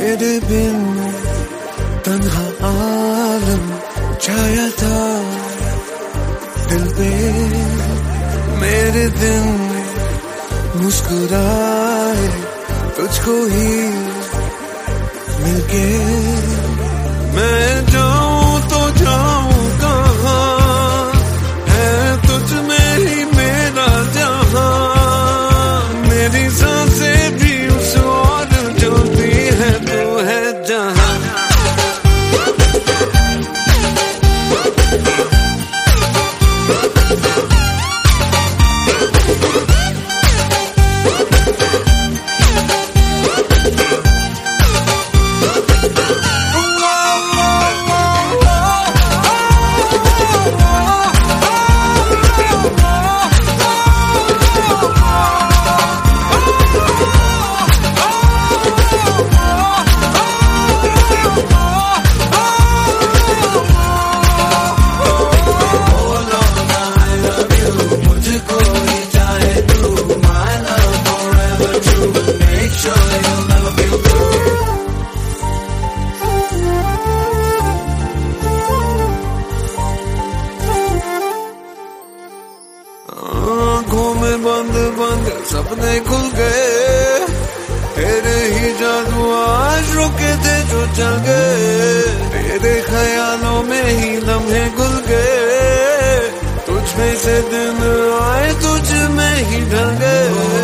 तेरे बिन तन्हा आलम छाया था दिल पे, मेरे दिन मुस्कुराए तुझको ही मिलके। मैं जाऊं तो जाऊं कहाँ, है तुझ में ही मेरा जहां। मेरी सांसें भी उस और चलती है तो है जहां। आँखों में बंद बंद सपने खुल गए, तेरे ही जादू आज रुके थे जो चल गए। तेरे ख्यालों में ही लम्हे घुल गए, तुझ में से दिन आए तुझ में ही ढल गए।